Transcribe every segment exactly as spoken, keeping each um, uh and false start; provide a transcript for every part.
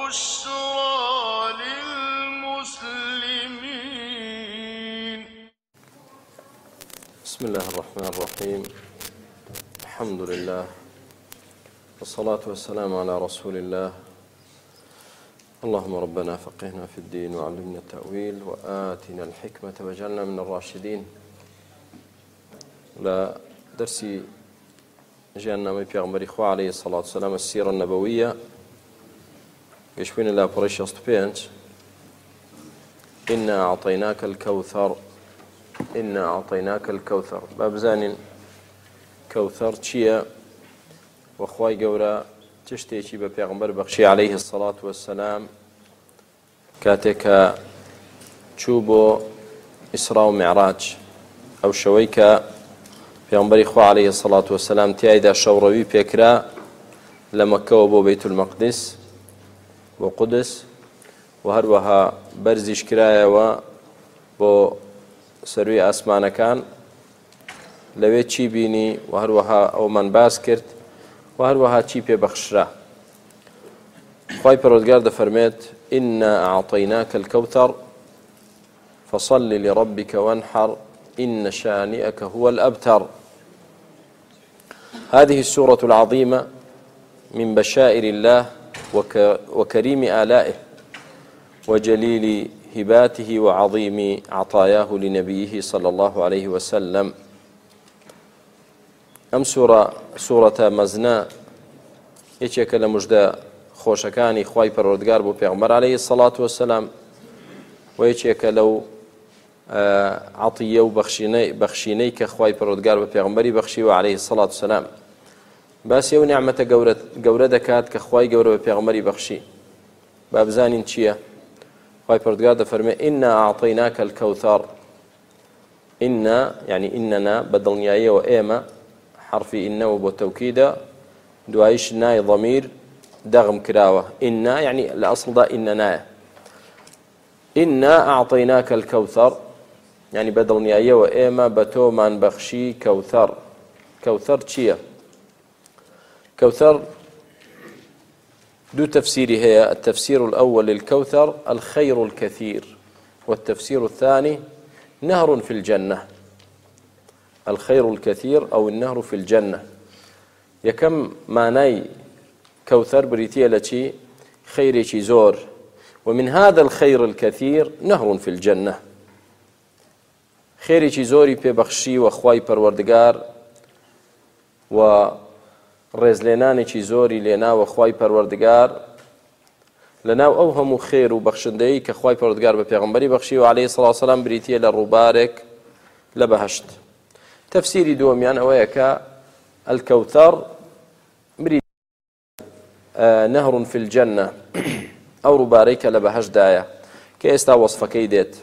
وبشرى للمسلمين. بسم الله الرحمن الرحيم. الحمد لله والصلاة والسلام على رسول الله. اللهم ربنا فقهنا في الدين وعلمنا التأويل وآتنا الحكمة واجعلنا من الراشدين. لا درسي جاءنا من پیغمبر خوا عليه الصلاة والسلام السيرة النبوية يشبين الله بريش أصطبينج. إنا أعطيناك الكوثر إنا أعطيناك الكوثر. باب زانين كوثر تشيا وخواي قورا تشتيكي ببيغمبر بخشي عليه الصلاة والسلام كاتك تشوبو إسراء ومعراج أو شويك پیغمبر خوا عليه الصلاة والسلام تيايدا شوروي بيكرا لمكة وبو بيت المقدس وقدس وهروها برزيش كرايا وبو سروي أسمان كان لوي چی بینی و هروها او من باس کرد و هروها چی پی بخشرا. خواهی پرودگار ده فرمید إنا أعطيناك الكوثر فصل لربك وانحر إن شانئك هو الأبتر. هذه السورة العظيمة من بشائر الله وك وكريم آلائه وجليل هباته وعظيم عطاياه لنبيه صلى الله عليه وسلم. أم سورة سورة مزنا يتشك لمجد خوشكاني خواي پروردگار بو پیغمبر عليه الصلاة والسلام ويتشك لو عطية وبخشيني بخشيني كخواي پروردگار بو پیغمبري بخشي عليه الصلاة والسلام. بس يو نعمة قورة قورة دكات كخواي قورة بو پیغمبري بخشي. باب زانين چيا خواي پروردگار فرمي إنا أعطيناك الكوثر. إنا يعني إننا بدل نياية وإيما حرفي إنه وبو توكيدا دوايش ناي ضمير دغم كراوة. إنا يعني الأصل ده إننا. إنا أعطيناك الكوثر يعني بدل نياية وإيما بتو من بخشي كوثر. كوثر چيا؟ كوثر دو تفسيري هي. التفسير الأول للكوثر الخير الكثير، والتفسير الثاني نهر في الجنة. الخير الكثير أو النهر في الجنة. يكم معناي كوثر بريتيا لشي خير شي زور، ومن هذا الخير الكثير نهر في الجنة. خير شي زوري ببخشي وخواي پروردگار و رزليناني شي زوري لنا وخواي پروردگار لنا أوهم خير وبخشندي كخواي پروردگار بپیغمبري بخشي وعليه الصلاة والسلام بريتيا للربارك لبهشت. تفسيري دوميان أويك الكوثر مريد آه نهر في الجنة أو رباريك لبهش داية كيستا وصف كيديت.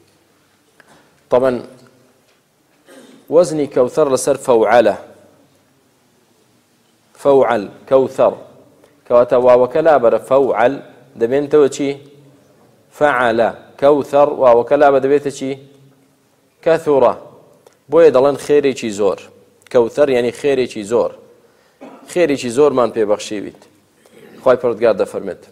طبعا وزني كوثر لسر فوعلة فوعل كوثر كواتوا وكلابر فوعل دبين توشي فعل كوثر وكلابر دبيتشي كثرة بۆیە دەڵێن خێرێکی زۆر. کەوتەر یعنی خێرێکی زۆر، خێرێکی زۆرمان پێبەخشیویت. خوای پەروەردگار دەفەرمێت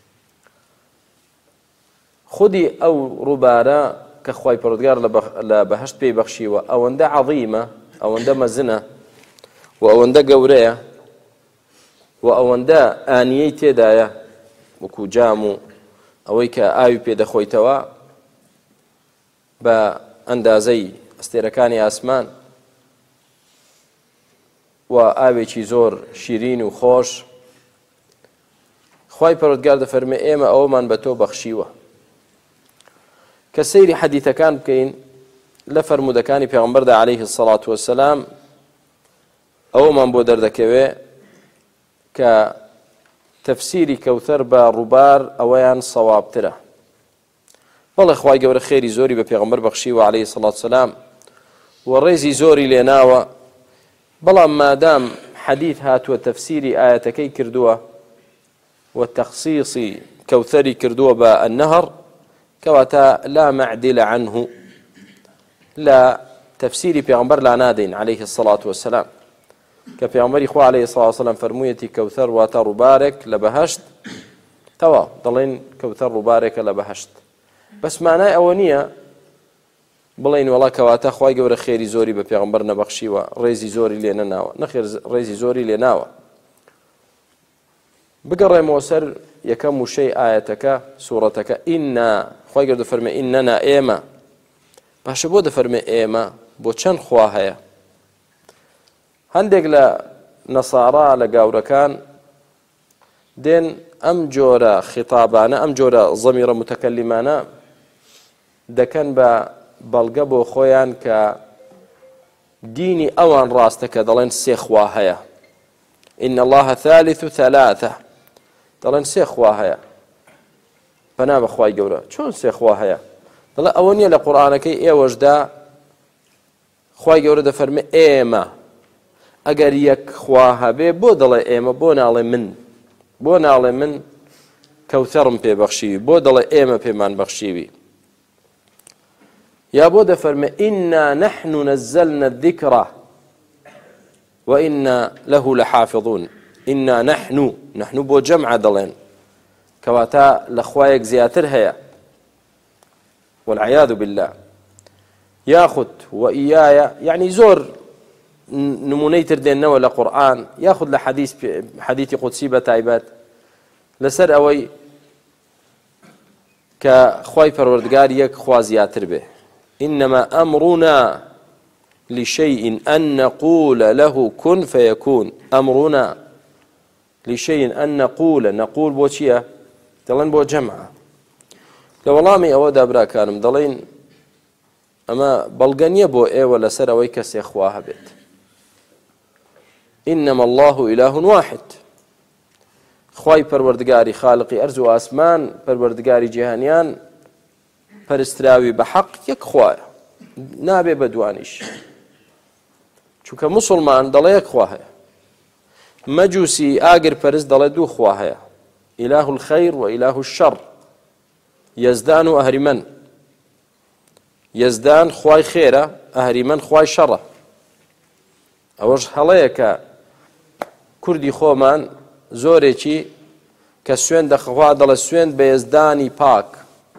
خودی ئەو ڕووبارە کە خوای پەروەردگار لە بەهەشت پێی بەخشیوە ئەوەندە عەظیمە، ئەوەندە مەزنە و ئەوەندە گەورەیە و ئەوەندە ئانیەی تێدایە وەکو جام و ئەوەی کە ئاوی پێدەخۆیتەوە بە ئەندازەی ئەستێرەکانی ئاسمان و ئاوێکی زۆر شیرین و خۆش. خوای پەروەردگار دەفەرمێ ئێمە ئەوەمان بە تۆ بەخشیوە. کە سەیری حەدیثەکان بکەین لە فەرموودەکانی پێغەمبەردا عەلەیهی السەڵات وەسەلام ئەوەمان بۆ دەردەکەوێ کە تەفسیری کەوتەر بە ڕووبار ئەوەیان سەوابترە. بەڵێ خوای گەورە خێری زۆری بە پێغەمبەر بەخشیوە عەلەیهی السەڵات وەسەلام و ڕێزی زۆری لێناوە، بەڵام مادام حەدیث هاتووە تەفسیری ئایەتەکەی کردووە و تەخسیصی کەوتەری کردووە بە النەهر کەواتە لا معدل عنه لە تەفسیری پێغەمبەر لا نادەین عەلەیهی السەڵات وەسەلام کە پێغەمبەری خوا عەلەیهی السەڵات وەسەلام فەرموویەتی کەوتەر واتە ڕووبارێک لە بەهەشت تەواو دەڵێن کەوتە ڕووبارێکە لە بەهەشت. بەس مانای ئەوە نییە بڵێن وەڵا کەواتە خوای گەورە خێری زۆری بە پێغەمبەر نەبەخشیوە، ڕێزی زۆری لێ نەناوە. نەخێر ڕێزی زۆری لێ ناوە. بگەڕێمەوە سەر یەکەم وشەی ئایەتەکە سوورەتەکە. ئیننا خوای گەورە دەفەرمێ ئینەنا ئێمە. باشە بۆ دەفەرمێ ئێمە؟ بۆ چەند خوا هەیە؟ هەندێک لە نەسارا لە گاورەکان دێن ئەم جۆرە خیتابانە ئەم جۆرە زەمیرە متەکەلیمانە دەکەن بە بەڵگە بۆ خۆیان کە دینی ئەوان ڕاستە کە دەڵێن سێ خوا هەیە. ئین الله ثالث ثلاثة دەڵێن سێ خوا هەیە. پەنا بە خوای گەورە چۆن سێ خوا هەیە؟ دەڵێ ئەوە نییە لە قورئانەکەی ئێوەشدا خوای گەورە دەفەرمێ ئێمە. ئەگەر یەک خوا هەبێ بۆ دەڵێ ئێمە؟ بۆ ناڵێ من؟ بۆ ناڵێ من کەوتەڕم پێبەخشیوی؟ بۆ دەڵێ ئێمە پێمان بەخشیوی؟ یا بۆ دەفەرمێ ئینا نەحن نەزەلنا الذیکرە وئینا لەه لەحافظون؟ ئینا نەحن نەحن بۆ جەمعە دەڵێن کەواتە لە خوایەک زیاتر هەیە والعیاذ بالله. یاخود وئیایە یعنی زۆر نمونەی تر دێننەوە لە قورئان یاخود لە حەدیث حەدیثی قودسی بە تایبەت لەسەر ئەوەی کە خوای پەروەردگار یەک خوا زیاتر بێ. إنما أمرنا لشيء أن نقول له كن فيكون. أمرنا لشيء أن نقول نقول بۆ چییە؟ دەڵێن بۆ جەمعە. لە وەڵامی ئەوەدا براکانم دەڵێن ئەمە بەڵگە نییە بۆ ئێوە لەسەر ئەوەی کە سێ خوا هەبێت. إنما الله إله واحد. خوای پەروەردگاری خالقی ئەرز و ئاسمان پەروەردگاری جیهانیان پەرستراوی بە حەق یەک خوایە، نابێ بە دوانیش. چونکە موسڵمان دەڵێ یەک خوا هەیە، مەجووسی ئاگر پەرست دەڵێ دوو خوا هەیە، ئیلاه الخەیر و ئیلاه الشەڕ، یەزدان و ئەهریمەن. یەزدان خوای خێرە، ئەهریمەن خوای شەڕە. ئەوەش هەڵەیە کە کوردی خۆمان زۆرێکی کە سوێن دەخوا دەڵێ سوێن بە یەزدانی پاک.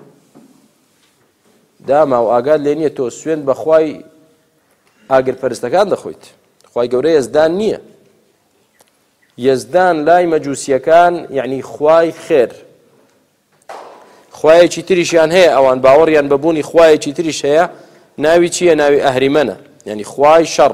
داما و ئاگاد لێ نییە تۆ سوێن بە خوای ئاگرپەرستەکان دەخۆیت. خوای گەورە یەزدان نییە. یەزدان لای مەجووسیەکان یعنی خوای خێر. خوایەکی تریشیان هەیە ئەوان باوەڕیان بەبوونی خوایەکی تریش هەیە، ناوی چییە؟ ناوی ئەهریمەنە، یعنی خوای شەڕ.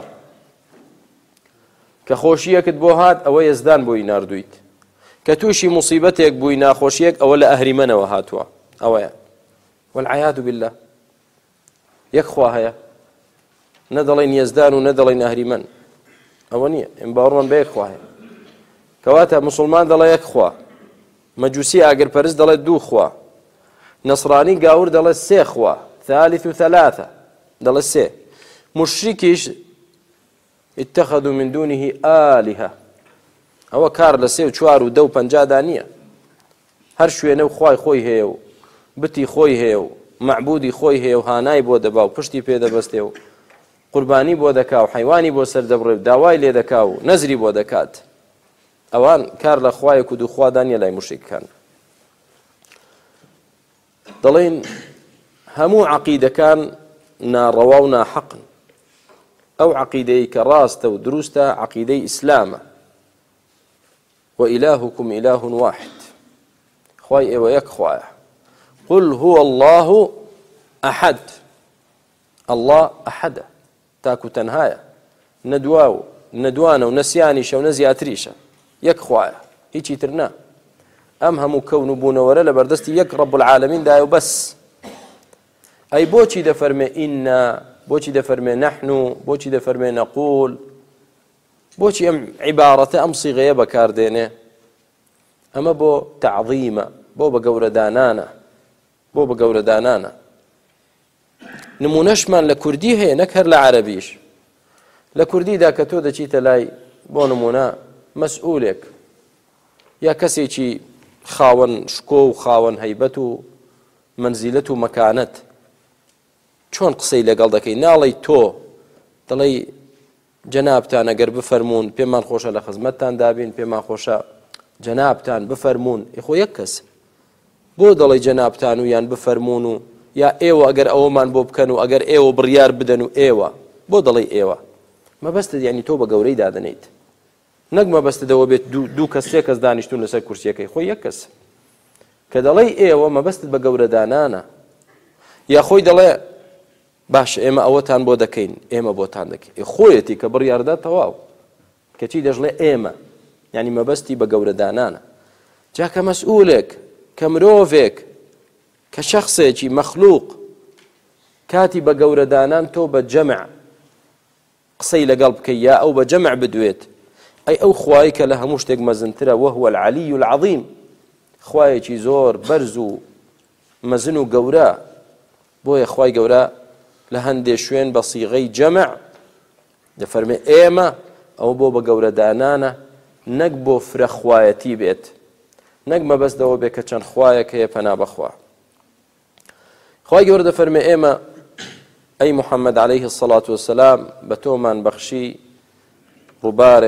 کە خۆشیەکت بۆ هات ئەوە یەزدان بۆی ناردوویت، کە تووشی موسیبەتێک بووی ناخۆشیەک ئەوە لە ئەهریمەنەوە هاتووە. ئەوەیە والعیاذ بالله. یەک خوا هەیە، نەدەڵێن یەزدان و نەدەڵێن ئەهریمەن، ئەوە نییە. ئێمە باوەڕمان بە یەک خوا هەیە. کەواتە موسڵمان دەڵێ یەک خوا، مەجووسی ئاگرپەرست دەڵێت دوو خوا، نەسڕانی گاور دەڵێت سێ خوا، ثالث و ثلاثة دەڵێت سێ. مشریکیش اتخذوا من دونه آلهة، ئەوە کار لە سێ و چوار و دە و پەنجادا نییە. هەر شوێنە و خوای خۆی هەیە و بتی خۆی هەیە و معبودی خۆی هەیە و هانای بۆ دەبا و پشتی پێدەبەستێ و قوربانی بۆ دەکا و حیوانی بۆ سەردەبڕێ و داوای لێ دەکا و نەزری بۆ دەکات. ئەوان کار لە خوایەک و دووخوادان نیە لای موشریکەکان. دەڵێن هەموو عەقیدەکان ناڕەوا و ناحەقن. ئەو عەقیدەی کە ڕاستە و دروستە عەقیدەی ئیسلامە. وإلهكم إله واحد. خوای ئێوە یەک خوایە. قل هو الله أحد. الله أحدە، تاکو تەنهایە، نەدوا و نەدوانە و نەسیانیشە و نەزیاتریشە، یەک خوایە، هیچی تر نا. ئەم هەموو کەون و بوونەوەرە لە بەردەستی یەک ڕەب العالەمیندایە و بەس. ئەی بۆچی دەفەرمێ ئیننا؟ بۆچی دەفەرمێ نەحن؟ بۆچی دەفەرمێ نەقول؟ بۆچی ئەم عیبارەتە ئەم سیغەیە بەکاردێنێ؟ ئەمە بۆ تەعظیمە، بۆ بە گەورەدانانە، بۆ بە گەورەدانانە. نمونەشمان لە کوردی هەیە، نەک هەر لە عەرەبیش. لە کوردیدا کە تۆ دەچیتە لای بۆ نمونە مەسئولێک یا کەسێکی خاوەن شکۆ و خاوەن هەیبەت و منزیلەت و مەکانەت، چۆن قسەی لەگەڵ دەکەی؟ ناڵی تۆ، دەڵێ جەنابتان ئەگەر بفەرمونون پێمان خۆشە لە خزمەتتان دابین، پێمان خۆشە جەنابتان بفەرمونون. ئێخۆ یەک کەس بۆ دەڵێ جەنابتان و یان بفەرمونون و یا ئێوە ئەگەر ئەوەمان بۆ بکەن و ئەگەر ئێوە بڕیار بدەن و ئێوە بۆ دەڵێ ئێوە مەبەستت یعنی تۆ بە گەورەی دادەنیت نەک مەبەستەوە بێت دوو کەس سێ کەس دانیشتون لەسەر کورسیەکەی خۆی یەک کەس کە دەڵێ ئێوە مەبەستت بە گەورەدانانە یا خۆی دەڵێ باش ئێمە ئەوەتان بۆ دەکەین ئێمە بۆتان دەکەین خۆیەتی کە بڕیاردە تەواو کەچی دەژڵێ ئێمە یعنی مەبەستی بە گەورەدانانە جا کە مەسئولێک کە مرۆڤێک کە شەخصێکی مەخلوق کاتی بە گەورەدانان تۆ بە جەمع قسەی لەگەڵ بکەی یا ئەو بە جەمع بدوێت ئەی ئەو خوای کە لە هەموو شتێک مەزنترە وهو العەلی العەظیم خوایەکی زۆر بەرز و مەزن و گەورە بۆیە خوای گەورە لە هەندێک شوێن بە سیغەی جەمع دەفەرمێ ئێمە ئەو بۆ بە گەورەدانانە نەک بۆ فرە خوایەتی بێت نەک مەبەستەوە بێ کە چەند خوایەک هەیە پەنا بەخوا خوای گەورە دەفەرمێ ئێمە ئەی محەممەد عەلەیه السەڵات وەسەلام بە تۆمان بەخشی ڕووبارێک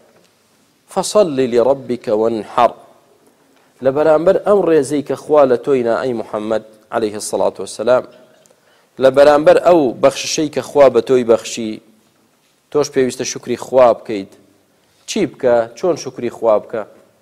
فەصەڵ لرەبیکە وەنحەڕ لە بەرامبەر ئەم ڕێزەی کە خوا لە تۆینا ئەی محەممەد عەلەیه السەڵات وەسەلام لە بەرامبەر ئەو بەخششەی کە خوا بە تۆی بەخشی تۆش پێویستە شکری خوا بکەیت چی بکە چۆن شکری خوا بکە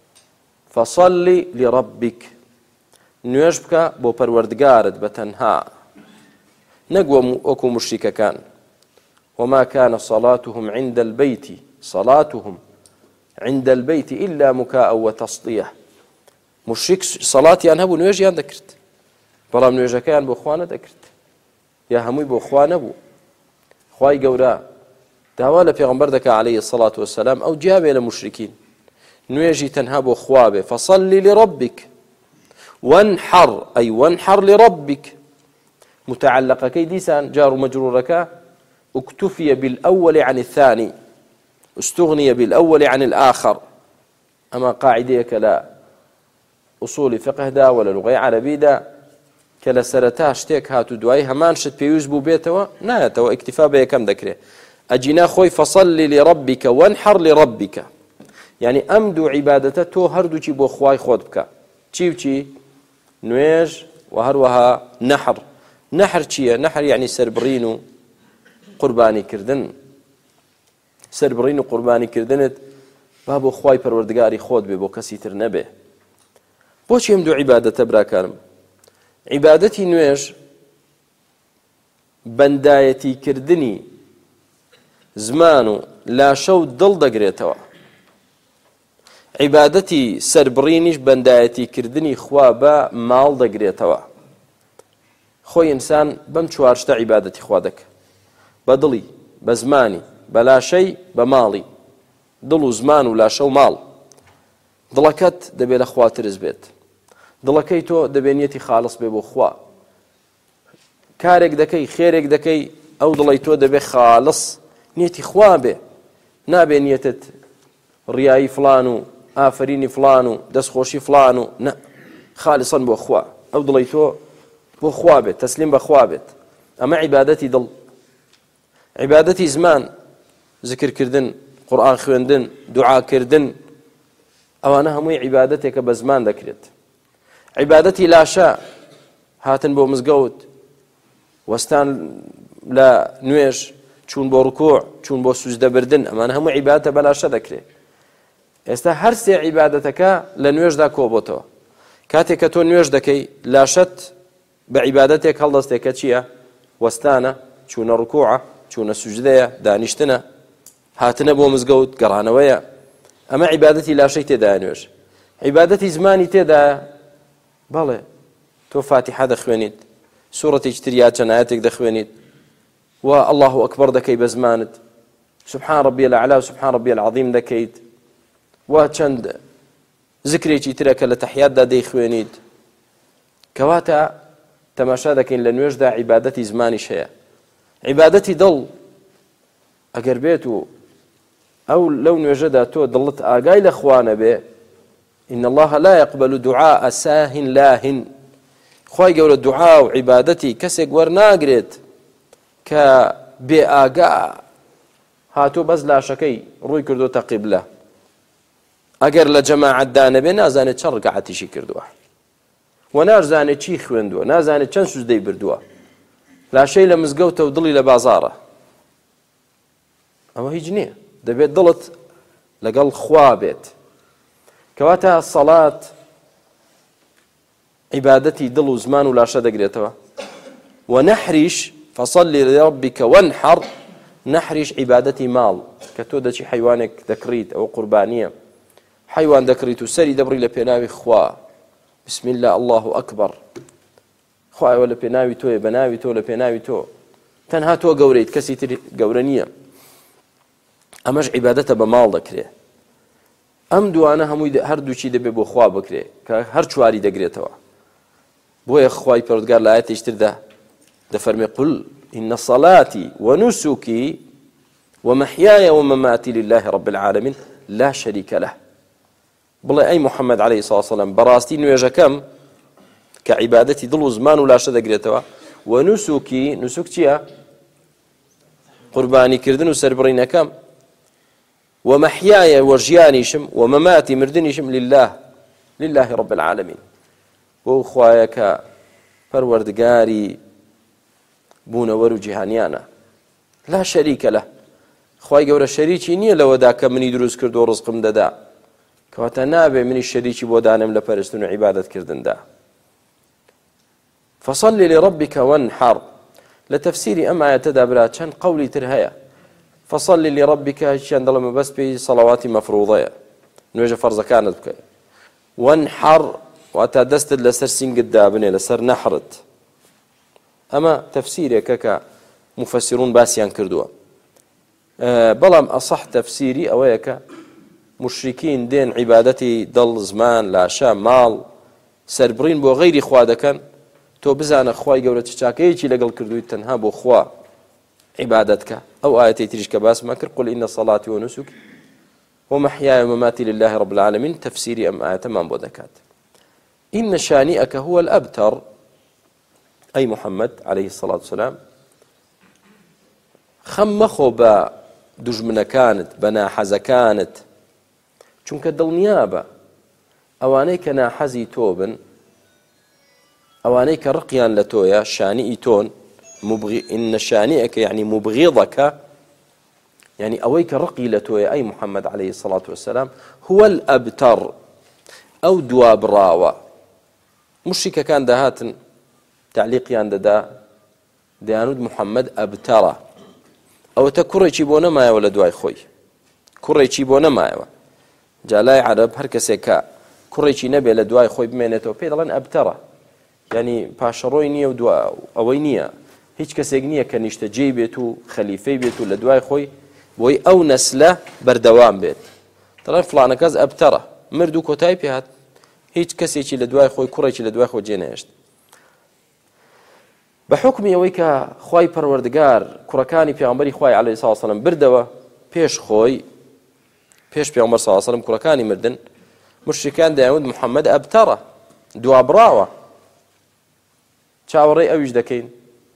فەصەڵ لرەبیک نوێژ بکە بۆ پەروەردگارت بە تەنها نەک وەکو موشریکەکان وما كان صلاتهم عند البيت صلاتهم عند البيت إلا مكاء وتصدية مشرك صلاتيان هەبوو نوێژیان دەکرد بەڵام نوێژەکەیان بۆ خوا نەدەکرد یا هەمووی بۆ خوا نەبوو خوای گەورە داوا لە پێغەمبەر دەکا عەلەیه السەڵات وەسەلام ئەو جیابێ لە موشریکین نوێژی تەنها بۆ خوا بێ فەصەڵ لرەبیک وانحەڕ ئەی وانحەڕ لرەبیک متعلقەکەی دیسان جار و مەجرورەکە اكتفي بالأول عن الثاني استغني بالأول عن الآخر أما قاعدة كلا أصول فقه دا ولا لغة عربية دا كلا سرتا شتيك هاتو دواي همان شت بيوز بو بيتوا نايتوا اكتفاء بيه كم ذكره أجينا خوي فصل لربك وانحر لربك يعني أمدو عبادته تو هردو چي بو خواي خود بك چي چي نويج وهروها نحر نحر چية نحر يعني سربرينو قرباني كردن سربرين و قرباني كردنت بابو خواي پروردگاري خود بي بو كسي تر نبه بوچ هم دو عبادته براكارم عبادتي نويج بندايتي كردني زمانو لا شو دل دقريتوا عبادتي سربرينيش بندايتي كردني خوابا مال دقريتوا خوي انسان بم چوارشتا عبادتي خوادك بدڵی بە زمانی بەلاشەی بە ماڵی دڵ و زمان و لاشە و ماڵ دڵەکەت دەبێت لە خوا ترس بێت دڵەکەی تۆ دەبێنیەتی خاڵص بێ بۆ خوا کارێک دەکەی خێرێک دەکەی ئەو دڵی تۆ دەبێت خاڵص نیەتی خوا بێ نابێ نیەتت ڕیایی فلان و ئافرینی فلان و دەستخۆشی فلان و نە خالصەن بۆ خوا ئەو دڵی تۆ بۆ خوا بێت تەسلیم بە خوا بێت ئەمە عیبادەتی دڵ عبادتي زمان ذكر كردن قرآن خوێندن دعا كردن ئەوانە هەمووی عیبادەتێکە بە زمان دەکرێت عیبادەتی لاشە هاتن بۆ مزگەوت وەستان لە نوێژ چوون بۆ ڕکوع چوون بۆ سوجدەبردن ئەمانە هەموو عیبادەتە بە لاشە دەکرێت ئێستا هەر سێ عیبادەتەکە لە نوێژدا کۆبۆتەوە کاتێک کە تۆ نوێژ دەکەی لاشەت بە عیبادەتێک هەڵدەستێکە چییە وەستانە چوونە ڕکوعە چوونە سوجدەیە دانیشتنە هاتنە بۆ مزگەوت گەڕانەوەیە ئەمە عیبادەتی لاشەی تێدایە نوێژ عیبادەتی زمانی تێدایە بەڵێ تۆ فاتیحە دەخوێنیت سوورەتێکی تریا چەند ئایەتێک دەخوێنیت و الله ئەکبەر دەکەی بە زمانت سبحان ربي الأعلى وسبحان ربي العظيم دەکەیت و چەند ذکرێکی ترە کە لە تەحیاتدا دەیخوێنیت کەواتە تەماشا دەکەین لە نوێژدا عیبادەتی زمانیش هەیە عیبادەتی دڵ ئەگەر بێت و ئەو لەو نوێژەدا تۆ دڵت ئاگای لە خوا نەبێ إن الله لا يقبل دعاء ساه لاهن خوای گەورە دوعا و عیبادەتی کەسێک وەرناگرێت کە بێ ئاگا هاتۆ بەس لاشەکەی ڕووی کردۆتە قیبلە ئەگەر لە جەماعەتدا نەبێ نازانێت چەند ڕکعەتیشی کردووە و نازانێت چی خوێندووە، نازانێت چەند سوزدەی بردووە، لاشەی لە مزگەوتە و دڵی لە بازاڕە. ئەوە هیچ نییە، دەبێت دڵت لەگەڵ خوا بێت. کەواتە سەڵات عیبادەتی دڵ و زمان و لاشە دەگرێتەوە. و نەحریش فەصەلی لرەبیکە وەنحەڕ، نەحریش عیبادەتی ماڵ کە تۆ دەچی حەیوانێک دەکڕیت، ئەوە قوربانیە، حەیوان دەکڕیت و سەری دەبڕی لە پێناوی خوا، بسم الله الله ئەکبەر، خوایەوە لە پێناوی تۆیە، بە ناوی تۆ، لە پێناوی تۆ، تەنها تۆ گەورەیت، کەسی تر گەورە نییە. ئەمەش عیبادەتە بە ماڵ دەکرێت. ئەم دوانە هەمووی هەردووچی دەبێت بۆ خوا بکرێ کە هەر چواری دەگرێتەوە. بۆیە خوای پەروەردگار لە ئایەتێکی تردا دەفەرمێ قل إن صلاتي ونسكي ومحياي ومماتي لله رب العالمين لا شريك له. بڵێ ئەی محەممەد عليه الصلاة والسلام بەڕاستی نوێژەکەم کە عیبادەتی دڵ و زمان و لاشە دەگرێتەوە، و نوسوکی نوسوک چییە؟ قوربانیکردن و سەربڕینەکەم، و مەحیایە و ژیانیشم، و مەماتی مردنیشم لله لله رب العالمين، بۆ خوایە کە پەروەردگاری بوونەوەر و جیهانیانە، لا شەریکە لە، خوای گەورە شەریکی نییە لەوەدا کە منی دروست کرد و ڕزقم دەدا، کەواتە نابێ منی شەریکی بۆ دانم لە پەرستن و عیبادەتکردندا. فەصەل لرەبیکە وەنحەڕ، لە تەفسیری ئەم ئایەتەدا برا چەند قەولی تر هەیە. فەصەل لرەبیکە هیچیان دەڵێمە بەس پێی سەڵاواتی مەفروضەیە، نوێژە فەرزەکانت بکە. وەنحەڕ واتە دەستت لەسەر سینگت دابنێ، لەسەر نەحرت. ئەمە تەفسیرێکە کە مفەسیرون باسییان کردووە. بەڵام ئەصح تەفسیری ئەوەیە کە مشریکین دێن عیبادەتی دڵ، زمان، لاشە، ماڵ سەربڕین بۆ غەیری خوا دەکەن، تۆ بزانە خوای گەورە چ چاکەیەکی لەگەڵ کردووی تەنها بۆ خوا عیبادەتکە. ئەو ئایەتەی تریش کە باسمان کرد قل إن صلاتي ونسكي ومحياي ومماتي لله رب العالمين، تەفسیری ئەم ئایەتەمان بۆ دەکات. إن شانئك هو الأبتر، أي محمد عليه الصلاة والسلام خەم مەخۆ بە دوژمنەکانت، بە ناحەزەکانت، چونکە دڵنیا بە ئەوانەی کە ناحەزی تۆ بن، ئەوانەی کە ڕقیان لە تۆیە، شانئی تۆن، إن شانئك يعني مبغضك، يعني ئەوەی کە ڕقی لە تۆیە ئەی محەممەد عليه الصلاة والسلام هو الأبتر، ئەو دوابڕاوە. مشریکەکان دەهاتن تعلیقیان دەدا دەیانوت محەممەد ئەبتەرە، ئەوەتە کوڕێکی بۆ نەمایەوە لە دوای خۆی، کوڕێکی بۆ نەمایەوە. جا لای عەرەب هەر کەسێک کە کوڕێکی نەبێ لە دوای خۆی بمێنێتەوە پێی دەڵێن ئەبتەرە، یعنی پاشەڕۆی نییە و ئەوەی نییە، هیچ کەسێک نییە کە نیشتەجێی بێت و خەلیفەی بێت و لە دوای خۆی بۆی ئەو نەسلە بەردەوام بێت. دەڵێن فڵانە کەس ئەبتەرە، مرد و کۆتایی پێهات، هیچ کەسێکی لە دوای خۆی کوڕێکی لە دوای خۆی جێنەهێشت. بە حکمی ئەوەی کە خوای پەروەردگار کوڕەکانی پێغەمبەری خوای عەلەیهی سڵاو وسەلام بردەوە پێش خۆی، پێش پێغەمبەر سڵاو وسەلام کوڕەکانی مردن، مشریکان دەیانوت محەممەد ئەبتەرە، دوابڕاوە. چاوەڕێی ئەویش دەکەین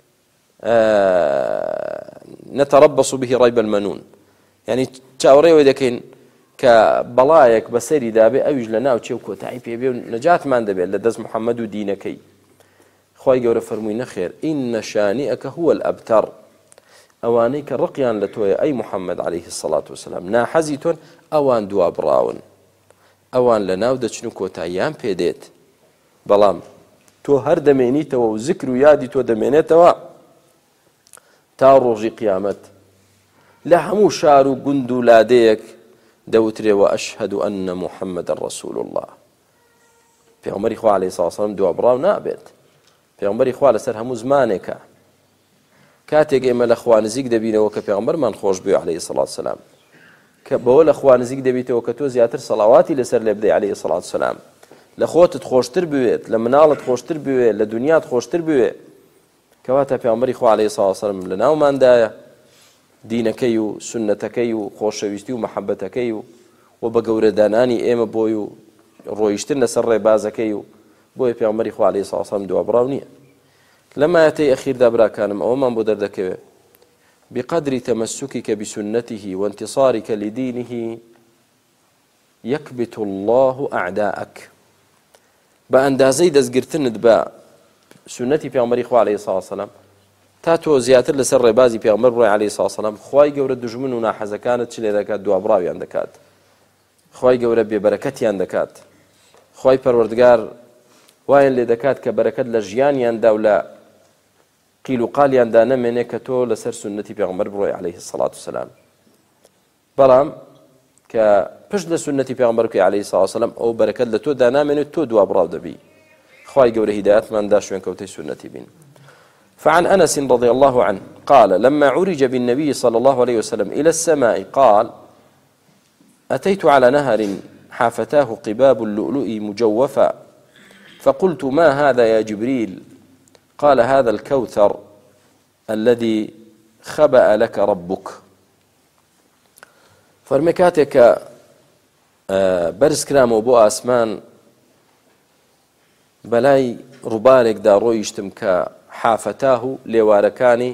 نەتەڕەبەص به ڕەیب المەنون، یعنی چاوەڕێی ئەوەی دەکەین کە بەڵایەک بەسەری دابێ ئەویش لە ناو چێ و کۆتایی پێبێ و نەجاتمان دەبێت لە دەست محەممەد و دینەکەی. خوای گەورە فەرمووی نەخێر ئین شانئەکە هو الأبتر، ئەوانەی کە ڕقیان لە تۆیە ئەی محەممەد عليه الصلاة والسلام، ناحەزی تۆن، ئەوان دوابڕاون، ئەوان لە ناو دەچن و کۆتاییان پێدێت. بەڵام تۆ هەر دەمێنیتەوە و زیکر و یادی تۆ دەمێنێتەوە تا ڕۆژی قیامەت، لە هەموو شار و گوند و لادەیەک دەوترێەوە ئەشهەد ئەنە محەممەدە ڕەسوول الله. پێغەمبەری خوا عەلەیهی سڵاو وسەلام دوابڕاو نابێت، پێغەمبەری خوا لەسەر هەموو زمانێکە. کاتێک ئێمە لە خوا نزیک دەبینەوە کە پێغەمبەرمان خۆش بوێ عەلەیهی سڵاو وسەلام، کە بەوە لە خوا نزیک دەبیتەوە کە تۆ زیاتر سەڵاواتی لەسەر لێ بدەی عەلەیهی سڵاو وسەلام، لە خۆتت خۆشتر بوێت، لە مناڵت خۆشتر بوێ، لە دنیات خۆشتر بوێ. کەواتە پێغەمبەری خوا عەلەیهی سڵاو وسەلام لە ناوماندایە، دینەکەی و سنەتەکەی و خۆشەویستی و مەحەبەتەکەی و و بە گەورەدانانی ئێمە بۆی و ڕۆیشتن لەسەر ڕێبازەکەی و بۆیە پێغەمبەری خوا عەلەیهی سڵاو وسەلام دوابڕاو نییە. لەم ئایەتەی ئەخیردا براکانم ئەوەمان بۆ دەردەکەوێت بقدر تمسكك بسنته وانتصارك لدينه يكبت الله أعداءك. بە ئەندازەی دەستگرتنت بە سنەتی پێغەمبەری خوا عەلەیهی سڵات وسەلام تا تۆ زیاتر لەسەر ڕێبازی پێغەمبەر بڕۆی عەلەیهی سڵات وسەلام خوای گەورە دوژمن و ناحەزەکانت چ لێ دەکات دوابڕاویان دەکات خوای گەورە بێبەرەکەتیان دەکات خوای پەروەردگار وایان لێ دەکات کە بەرەکەت لە ژیانیاندا و لە قیل و قالیاندا نەمێنێ کە تۆ لەسەر سنەتی پێغەمبەر بڕۆی عەلەیهی سڵات وسەلام بەڵام کە پشت لە سنەتی پێغەمبەر بکەی عەلەیهی سڵات وسەلام ئەو بەرەکەت لە تۆدا نامێنێت تۆ دوابڕاو دەبی خوای گەورە هیدایەتماندا شوێن کەوتەی سنەتی بین. فعن أنس رضي الله عنه قال لما عرج بالنبي صلى الله عليه وسلم إلى السماء قال أتيت على نهر حافتاه قباب اللؤلؤ مجوفا فقلت ما هذا يا جبريل قال هذا الكوثر الذي خبأ لك ربك. فرمكاتك برز كلام أبو أسمان بلاي ربارك دا رويشتم ك حافتاه لێوارەکانی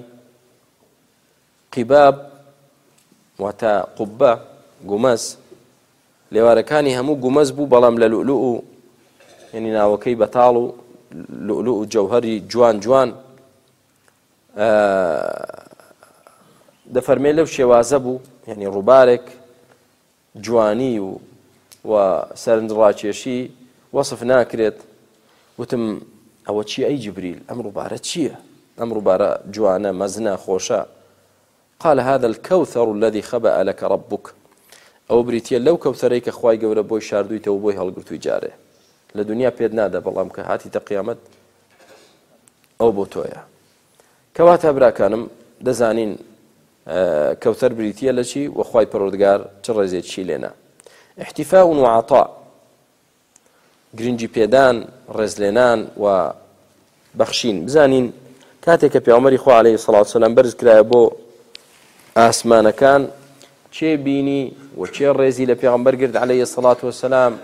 قیباب واتە قوبە گومەز لێوارەکانی هەموو گومەز بوو بەڵام لە لؤلؤ و یعنی ناوەکەی بەتاڵ و لؤلؤ و جەوهەری جوان جوان دەفەرمێ لەو شێوازە بوو یعنی ڕووبارێک جوانی و و سەرنجڕاکێشی وەصف ناکرێت. وتم ئەوە چی ئەی جبریل ئەم ڕووبارە چییە ئەم ڕووبارە جوانە مەزنە خۆشە. قال هذا الكوثر الذي خبأ لك ربك ئەو بریتە لەو کەوتەرەی کە خوای گەورە بۆی شاردوویتەوە بۆی هەڵگرتووی جارێ لە دنیا پێت نادا بەڵام کە هاتیتە قیامەت ئەو بۆ تۆیە. کەواتە براکانم دەزانین کەوتەر بریتە لە چی و خوای پەروەردگار چ ڕێزێکی لێنا. احتفاء وعطاء گرنگی پێدان ڕێزلێنان و بەخشین. بزانین کاتێک کە پێغەمبەری خوا عەلەیهی سڵات وسەلام بەرز کرایە بۆ ئاسمانەکان چێ بینی و چێ ڕێزی لە پێغەمبەر گرت عەلەیهی سڵات وسەلام.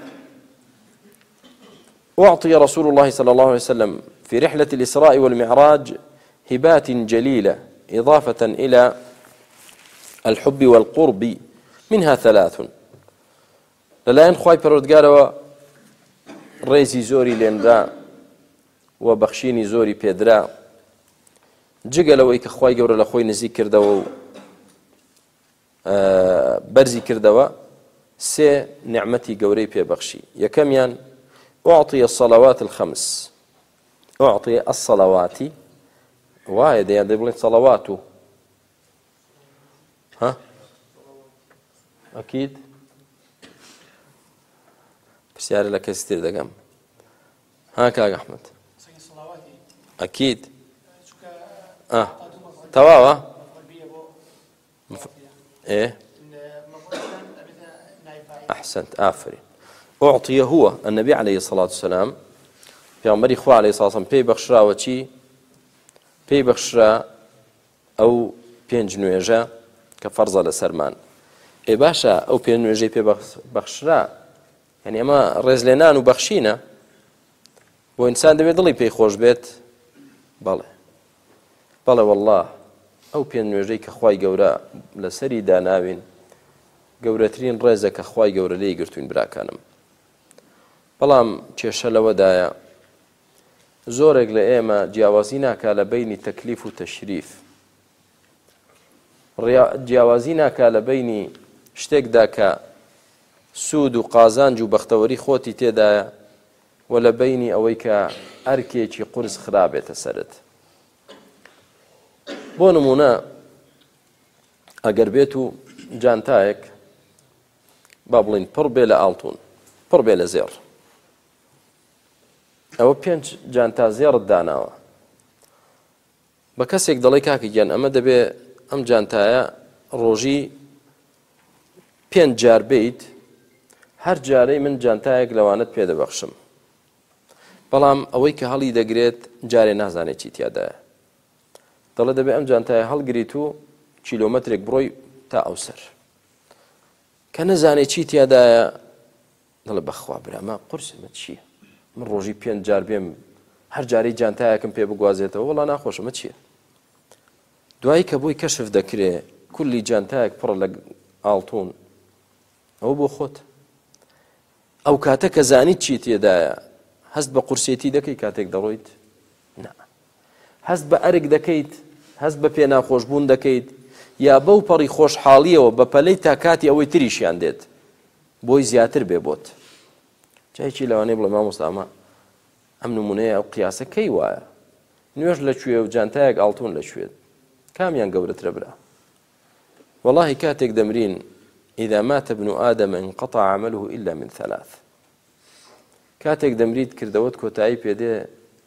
أعطي رسول الله صلى الله عليه وسلم في رحلة الإسراء والمعراج هبات جليلة إضافة إلى الحب والقرب منها ثلاث. لەلایەن خوای پەروەردگارەوە ڕێزی زۆری لێنرا و بەخشینی زۆری پێدرا جگە لەوەی کە خوای گەورە لە خۆی نزیک کردەوە و بەرزی کردەوە سێ نعمەتی گەورەی پێبەخشی. یەکەمیان أعطي الصلوات الخمس أعطي الصلوات وایە دەیان دەی بڵێن سەڵەوات و ها ئەکید پرسیارە لە کەسی تر دەکەم. ها کاک ئەحمەد ئەکید تەواوە إيه أحسنت آفرين. أعطي هو النبي عليه الصلاة والسلام پێغەمبەری خوا عەلەیهی سڵات وسەلام پێی بەخشراوە چی پێی بەخشرا ئەو پێنج نوێژە کە فەرزە لەسەرمان. ئێ باشە ئەو پێنج نوێژەی پێ بەخشرا یعنی ئەمە ڕێزلێنان و بەخشینە بۆ ئینسان دەبێت دڵی پێی خۆش بێت. بەڵێ بەڵێ وەڵڵا ئەو پێنج نوێژەی کە خوای گەورە لەسەری داناوین گەورەترین ڕێزە کە خوای گەورە لێی گرتوین براکانم. بەڵام کێشە لەوەدایە زۆرێک لە ئێمە جیاوازی ناکا لە بینی تەکلیف و تەشریف جیاوازی ناکا لە بینی شتێکدا کە سوود و قازانج و بەختەوەری خۆتی تێدایە و لە بینی ئەوەی کە ئەرکێکی قورس خرابێتە سەرت. بۆ نمونە ئەگەر بێت و جانتایەک با بڵین پڕ بێ لە ئاڵتون پڕ بێ لە زێڕ ئەوە پێنج جانتا زێڕت داناوە بە کەسێک دەڵێ کاکی گیان ئەمە دەبێ ئەم جانتایە ڕۆژی پێنج جار بیت هەر جارەی من جانتایەک لەوانت پێدەبەخشم. بەڵام ئەوەی کە هەڵی دەگرێت جارێ نازانێت چی تیادایە دەڵێ دەبێ ئەم جانتایە هەڵگریت و کیلۆمەترێک بڕۆی تا ئەوسەر کە نەزانێت چی تیادایە دەڵێ بەخوا برامە قورسمە چییە من ڕۆژی پێنج جار بێم هەر جارەی جانتایەکم پێ بگوازێتەوە وەڵا ناخۆشمە چییە. دوایی کە بۆی کەشف دەکرێ کولی جانتایەک پڕ لە ئاڵتون ئەوە بۆ خۆت ئەو کاتە کە زانیت چی تێدایە هەست بە قورسێتی دەکەی کاتێک دەڕۆیت؟ نا. هەست بە ئەرک دەکەیت، هەست بە پێناخۆشبوون دەکەیت، یا بەو پەڕی خۆشحاڵیەوە بە پەلەی تا کاتی ئەوەی تریشیان دێت بۆی زیاتر بێ بۆت. جایکی لەوانەیە بڵێ مامۆستا ئەمە ئەم نمونەیە ئەو قیاسە کەی وایە؟ نوێژ لەکوێ و جانتایەک ئاڵتون لەکوێت؟ کامیان گەورەترە برا؟ والله كاتك دمرين إذا مات ابن آدم انقطع عمله إلا من ثلاث. كاتك دمريد كردوت كوتاي بيدي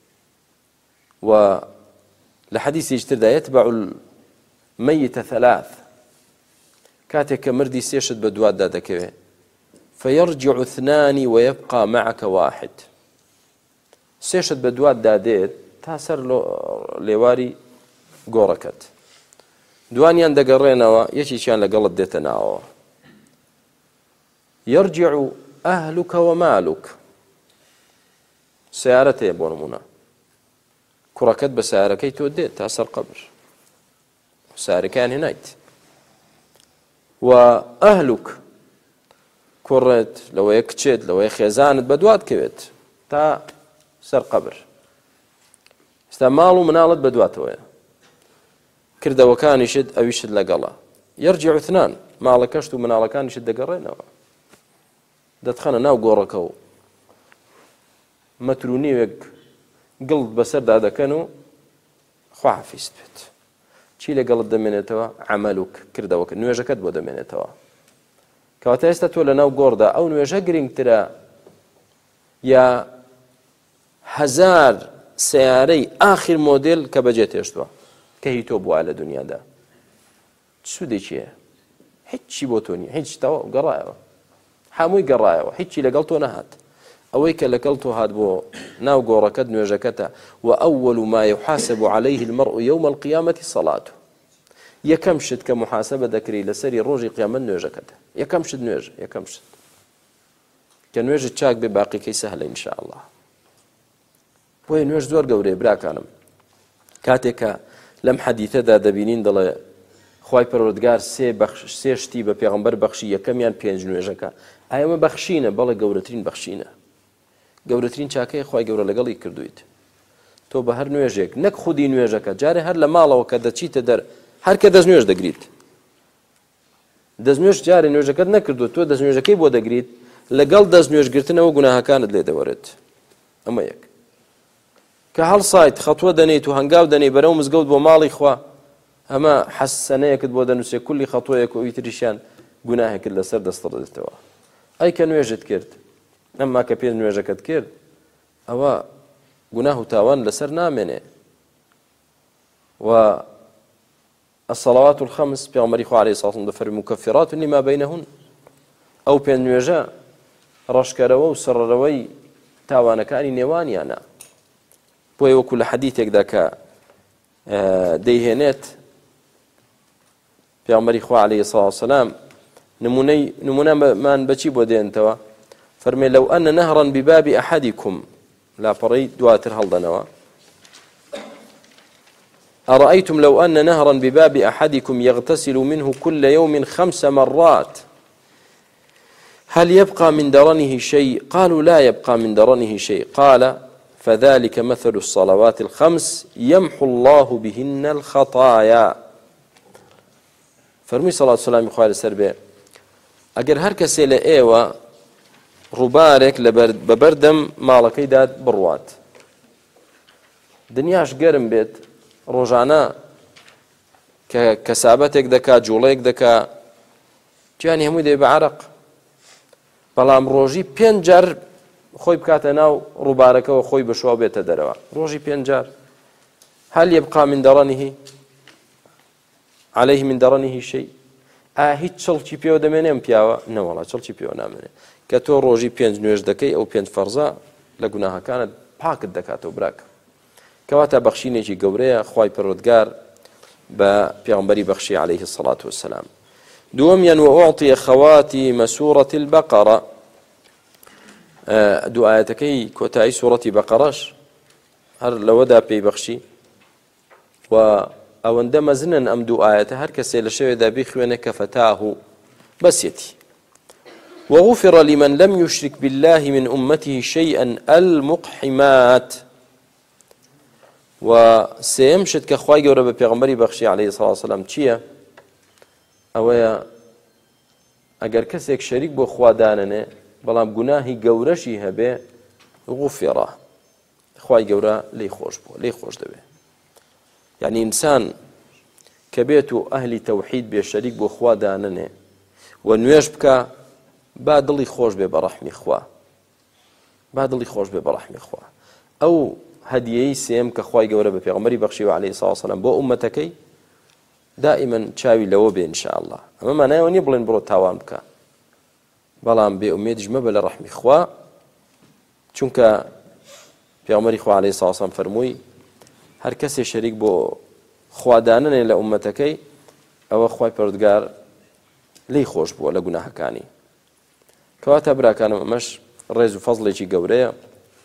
و لحديث يجترد يتبع الميت ثلاث. كاتك مردي سيشد بدوات دادك فيرجع اثنان ويبقى معك واحد. سيشد بدوات داديت تاسر لواري قوركت دوانيان دقرينوا يشيشان لقلت ديتناوا يرجع أهلك ومالك. سيارتي يبونمونا كركت بسياركي توديت تاسر قبر سياركان هنايت وأهلك كرت لو يكتشد لو يخيزانت بدوات كبت تا سر قبر استعمالوا منالت بدوات ويا كرده وكان يشد أو يشد لقلا يرجع اثنان ما لكشتو من على كان يشد قرينا دتخنا ناو قوركو متروني وك قلب بسرد هذا كانوا خواه في سبت شيل قلب دمنتوا عملك كرده وك نوجا كتبو دمنتوا كواتيستا ولا ناو قوردا أو نوجا قرين ترى يا هزار سياري آخر موديل كبجت يشتوا كهي توبوا على دنيا دا سودي شيء هيتشي بوتوني هيتش توا قراية حاموي قراية هيتشي لقلتو نهات أويك لقلتو هاد بو ناو قورا كد نوجكتا وأول ما يحاسب عليه المرء يوم القيامة صلاته يكمشد كمحاسبة ذكري لسري روجي قياما نوجكتا يكمشد نوج يكمشد كنوج تشاك بباقي كي سهلة إن شاء الله بوي نوج زور قوري براكانم كاتيكا لم حديثة دا دبينين دل خواي پروردگار سي بخش سي شتي به پیغمبر بخشي يكميان پنج نوجكا ايما بخشينه بل گورترين بخشينه گورترين چاكي خواي گور لگلي کردويت تو به هر نوجك نك خودي نوجكا جاري هر لمالا وكدا چيت در هر كدز نوج دگريت دز نوج جاري نوجكا نكردو تو دز نوجكي بو دگريت لگل دز نوج گرتنه و گناه كانت لي دورت اما يك كهل صايت خطوة دنيت وهنقاو دني برو مزقود بو مالي خوا أما حسنية كد بو دنوسي كل خطوة يكو يتريشان قناها كلا سرد استردتوا أي كان ويجد كرد أما كبير نويجة كد كرد أوا قناه تاوان لسر نامنه والصلوات الخمس بيغمري خوا عليه الصلاة والسلام مكفرات لما بينهن أو بين نويجة رشكروا وسرروا تاوانا كاني نيواني أنا بوي وكل حديثك ذاك ديهنت پیامبری خوا عليه الصلاة والسلام نموني نمونا من بچی بودين توا فرمي لو أن نهرا بباب أحدكم لا بري دواتر هلدنوا أرأيتم لو أن نهرا بباب أحدكم يغتسل منه كل يوم خمس مرات هل يبقى من درنه شيء؟ قالوا لا يبقى من درنه شيء. قال فذلك مثل الصلوات الخمس يمحو الله بهن الخطايا. فرمي صلى الله عليه وسلم يقول سربي اگر هر کسی لئیوه روبارك ببردم مالكي داد بروات دنياش گرم بيت روجانا كسابتك دكا جوليك دكا جاني همو دي بعرق بلام روجي پنجر خوي بكاتا ناو روبارك وخوي بشوا بيت دروا روجي پنجر هل يبقى من درنه عليه من درنه شيء؟ آه هیچ چڵکی پێوە دەمێنێم پیاوە نەوەڵا چڵکی پێوە نامێنێ کە تۆ ڕۆژی پێنج نوێژ دەکەی ئەو پێنج فەرزە لە گوناهەکانت پاکت دەکاتەوە براکە کەواتە بەخشینێکی گەورەیە خوای پەروەردگار بە پێغەمبەری بەخشی عليه الصلاة والسلام. دووەمیان وأعطي خواتيم سورة البقرة دوو ئاەتەکەی کۆتایی سوورەتی بەقەڕەش هەر لەوەدا پێی بەخشی و ئەوەندە مەزنن ئەم دوو ئاەتە هەر کەسێ لە شەوێدا بیخوێنێ کە فەتاه بەسیەتی وغفر لمن لم يشرك بالله من أمته شيئا المقحمات. وسيم شت كخواي قورا ببيغمبري بخشي عليه الصلاة والسلام چيا اويا اگر كسيك شريك بو خوا داننه بلام گناهي قورشي هبه غفر خواي قورا لي خوش بو لي خوش دبه. يعني إنسان كبيتو أهل توحيد بشريك بو خوا داننه ونويش بك بعد اللي خوش بي برحمي خوا بعد اللي خوش بي برحمي خوا. أو هديي سيم كخواي قورا ببيغمبري بخشي عليه الصلاة والسلام بو أمتكي دائما تشاوي لو بي إن شاء الله. أما ما نايوني بلين برو تاوان بك بلام بي أميد جمبل رحمي خوا چونك بيغمبري خوا عليه الصلاة والسلام فرموي هر کسی شریک بو خوا داننه لأمتكي او خواي پروردگار لي خوش بو لگناهكاني. كواتا براكان مش ريز فضلي چي قوريه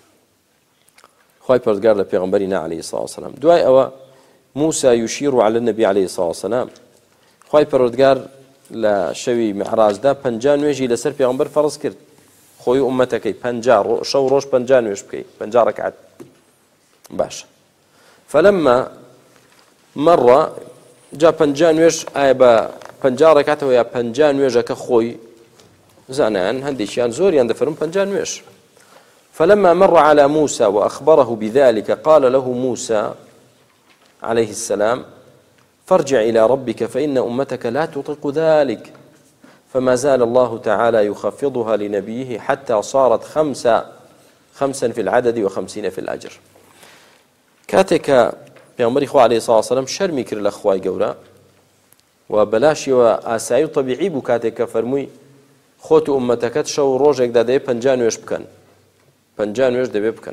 خواي پروردگار لپیغمبرنا عليه الصلاة والسلام. دواي او موسى يشير على النبي عليه الصلاة والسلام خواي پروردگار لشوي معراج دا پنجان ويجي لسر پیغمبر فرض کرد خوي أمتكي پنجا شو روش پنجان ويش بكي پنجا ركعت باش. فلما مر جاء پنجان ويش آية با پنجا ركعت ويا پنجان ويجا كخوي زانان هندي شيان زوري عند فرم پنجان ويش. فلما مر على موسى وأخبره بذلك قال له موسى عليه السلام فارجع إلى ربك فإن أمتك لا تطيق ذلك. فما زال الله تعالى يخفضها لنبيه حتى صارت خمسة خمسا في العدد وخمسين في الأجر. كاتك بيغمبري خوا عليه الصلاة والسلام شرمي كر لأخواي قورا وبلاشي وآسايو طبيعي بو كاتك فرموي خوت أمتك شو روجك دا دي پنجان ويش بكن پنجان ويش دبي بكن.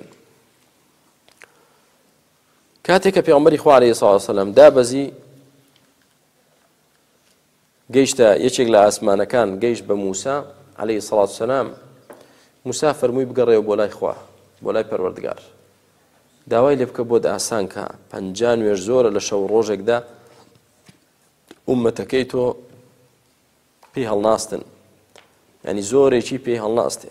كاتك بيغمبري خوا عليه الصلاة والسلام دابزي گەیشتە یەکێک لە ئاسمانەکان گەیشت بە موسا عليه الصلاة والسلام. موسا فەرمووی بگەڕێەوە بۆ لای خوا بۆ لای پەروەردگار داوای لێ بکە بۆ ئاسان کە پەنجا نوێژ زۆرە لە شەو ڕۆژێکدا ئومەتەکەی تۆ پێی هەڵناستن یعنی زۆرێکی پێی هەڵناستێ.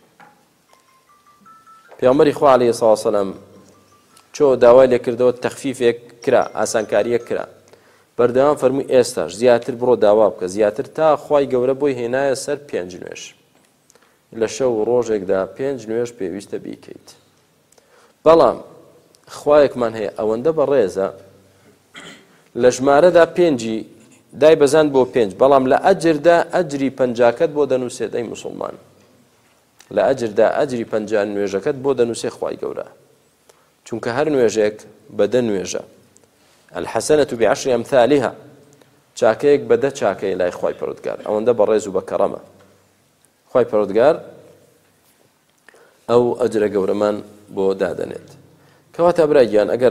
پێغەمبەری خوا عليه الصلاة والسلام چۆ داوای لێ کردەوە تەخفیفێک کرا ئاسانکاریەک کرا بەردەوام فەرمووی ئێستاش زیاتر بڕۆ داوا بکە زیاتر تا خوای گەورە بۆی هێنایە سەر پێنج نوێژ لە شەو ڕۆژێکدا پێنج نوێژ پێویستە بیکەیت. بەڵام خوایەکمان هەیە ئەوەندە بەڕێزە لە ژمارەدا پێنجی دای بەزان بۆ پێنج بەڵام لە ئەجردا ئەجری پەنجاکەت بۆ دەنووسێت ئەی موسڵمان لە ئەجردا ئەجری پەنجا نوێژەکەت بۆ دەنووسێ خوای گەورە چونکە هەر نوێژێک بەدە نوێژە الحسنة بعشر أمثالها چاکەیەک بەدە چاکەی لای خوای پەروەردگار ئەوەندە بەڕێز و بەکەڕەمە. خوای پەروەردگار ئەو ئەجرە گەورەمان بۆ دادەنێت. کەواتە برایگیان ئەگەر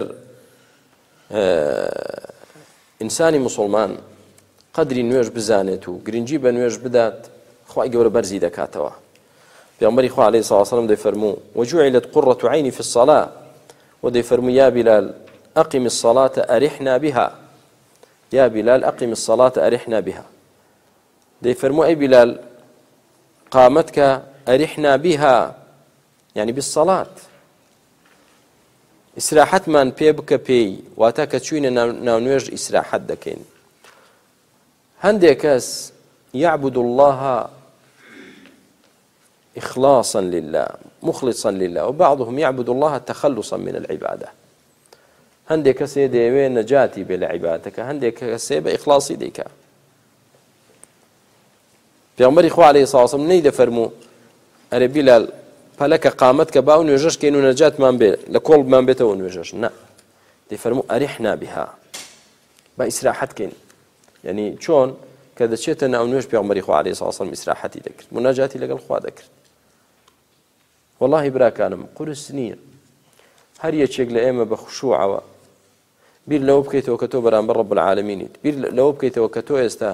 ئینسانی موسڵمان قەدری نوێژ بزانێت و گرنگی بە نوێژ بدات خوای گەورە بەرزی دەکاتەوە. پێغەمبەری خوا عەلەیهی سڵاو وسەلام دەیفەرموو وجوعلت قرة عینی في الصلاة ودەیفەرموو یا بلال أقم الصلاة أرحنا بها يا بلال أقم الصلاة أرحنا بها. دي فرمو أي بلال قامتك أرحنا بها يعني بالصلاة إسراحت من بي بك بي واتاك تشوين ناونويج إسراحت دكين. هندي كاس يعبد الله إخلاصا لله مخلصا لله وبعضهم يعبد الله تخلصا من العبادة. هەندێک کەسێ دەیەوێ نەجاتی بێ لە عیبادەتەکە هەندێک کەسێ بە ئیخلاسی دەیکا. پێغەمبەری خوا عەلەیهی سڵاو وسەلام نەی دەفەرموو ئەرێ بیلال پەلەکە قامەت کە با و نوێژەشکەین و نەجاتمان بێ لە کۆڵبمان بێتەوە نوێژەش نە دەیفەرموو ئەریحنا بها با ئیسراحەتکەین یعنی چۆن کە دەچێتە ناو نوێژ پێغەمبەری خوا عەلەیهی سڵاو وسەلام ئیسراحەتی دەکرد مناجاتی لەگەڵ خوا دەکرد. وەڵاهی براکانم قورس نییە هەر یەکێک لە ئێمە بە خوشوعەوە بیر لەوە بکەیتەوە کە تۆ بەرامبەر ڕەب العالەمینیت بیر لەوە بکەیتەوە کە تۆ ئێستا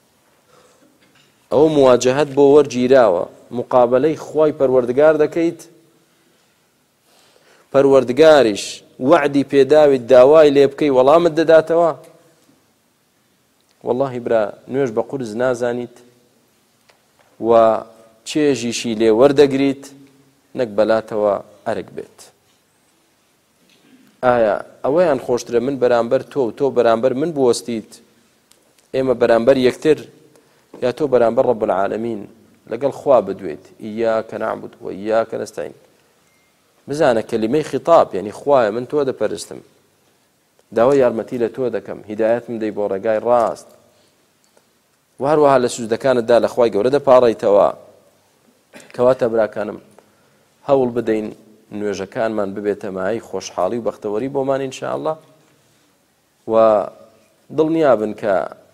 ئەوە مواجهەت بۆ وەرگیراوە مقابلەی خوای پەروەردگار دەکەیت پەروەردگاریش وعدی پێداویت داوای لێ بکەی وەڵامت دەداتەوە. وەڵاهی برا نوێژ بە قورس نازانیت و چێژیشی لێ وەردەگریت نەک بەلاتەوە ئەرک بێت. ئایا ئەوەیان خۆشترە من بەرامبەر تۆ و تۆ بەرامبەر من بوەستیت، ئێمە بەرامبەر یەکتر، یا تۆ بەرامبەر ڕەب العالەمین لەگەڵ خوا بدوێت ئیاکە نەعبود وئیاکە نەستەعین. بزانە کەلیمەی خیتاب یعنی خوایە من تۆ دەپەرستم، داوای یارمەتی لە تۆ دەکەم، هیدایەتم دەی بۆ ڕێگای ڕاست، و هەروەها لە سوودەکانتدا لە خوای گەورە دەپاڕیتەوە. کەواتە براکانم هەوڵ بدەین نوێژەکانمان ببێتە مای خۆشحاڵی و بەختەوەری بۆمان ئینشاءالله، و دڵنیابن کە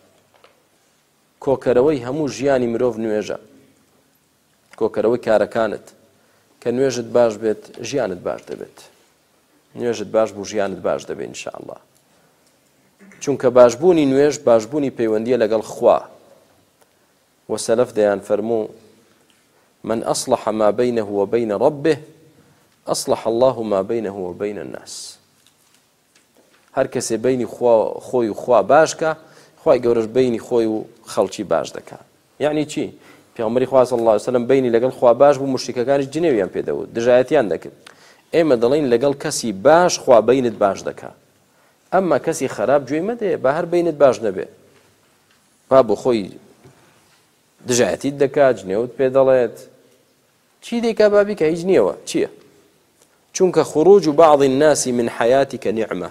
کۆکەرەوەی هەموو ژیانی مرۆڤ نوێژە، کۆکەرەوەی کارەکانت. کە نوێژت باش بێت ژیانت باش دەبێت، نوێژت باش بوو ژیانت باش دەبێت ئینشاءالله. چونکە باشبوونی نوێژ باشبوونی پەیوەندیە لەگەڵ خوا. وسلف دەیان فەرموو من أصلح ما بينه وبين ربه أصلح الله ما بينه وبين الناس. هەر کەسێ بینی خۆی و خوا باشکە، خوای گەورەش بینی خۆی و خەڵکی باش دەکات. یعنی چی؟ پێغەمبەری خوا صلی الله علیه وسلم بینی لەگەڵ خوا باش بوو، مشریکەکانیش جنێویان پێدەوت، دژایەتیان دەکرد. ئێمە دەڵێن لەگەڵ کەسی باش خوا بینت باش دەکات. ئەمما کەسی خراپ گوێی مەدێ، با هەر بینت باش نەبێ، با بۆ خۆی دژایەتیت دەکات، جنێوت پێ دەڵێت، چی دەیکا بابی کە هیچ نییەوە. چییە؟ چونکە خروج بعض الناس من حياتك نعمة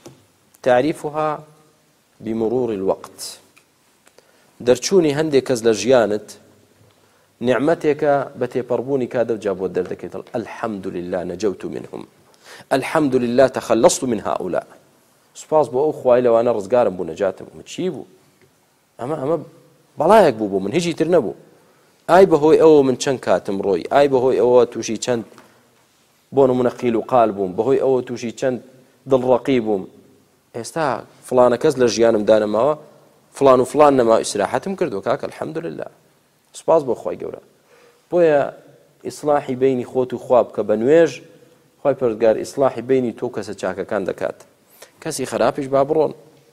تعرفها بمرور الوقت. دەرچوونی هەندێک کەس لە ژیانت نعمەتێکە بە تێپەڕبوونی کادە جا بۆ دەردەکەیتەوە. الحمد لله نجوت منهم، الحمد لله تخلصت من هؤلاء. سپاس بۆ ئەو خوای لەوانە ڕزگارم بوو، نەجاتم بوو. چی بوو؟ ئەمە ئەمە بەڵایەک بوو بۆ من، هیچی تر نەبوو. ئای بەهۆی ئەوە من چەند کاتم ڕۆی، ئای بەهۆی ئەوە تووشی چەند بۆ نمونە قیل و قال بووم، بەهۆی ئەوە تووشی چەند دڵڕەقی بووم. ئێستا فڵانە کەس لە ژیانم دانەماوە، فڵان و فڵان نەما ئیسراحەتم کردو، کاکە الحەمدولله، سپاس بۆ خوای گەورە. بۆیە ئیسلاحی بینی خۆت و خوا بکە بە نوێژ، خوای پەروەردگار ئیسلاحی بینی تۆ کەسە چاکەکان دەکات. کەسی خراپیش با بڕۆن،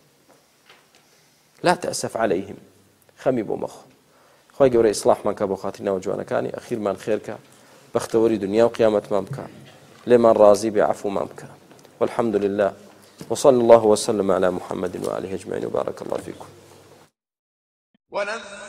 لا تأسف عليهم، خەمی بۆ مەخۆ. خوای گەورە ئیسلاحمان کە بۆ خاتری ناو جوانەکانی، ئەخیرمان خێرکە، بەختەوەری دنیا و قیامەتمان بکە، لێمان ڕازی بێ، عەفومان بکە. والحمد لله وصلى الله وسلم على محمد وآله أجمعين وبارك الله فيكم.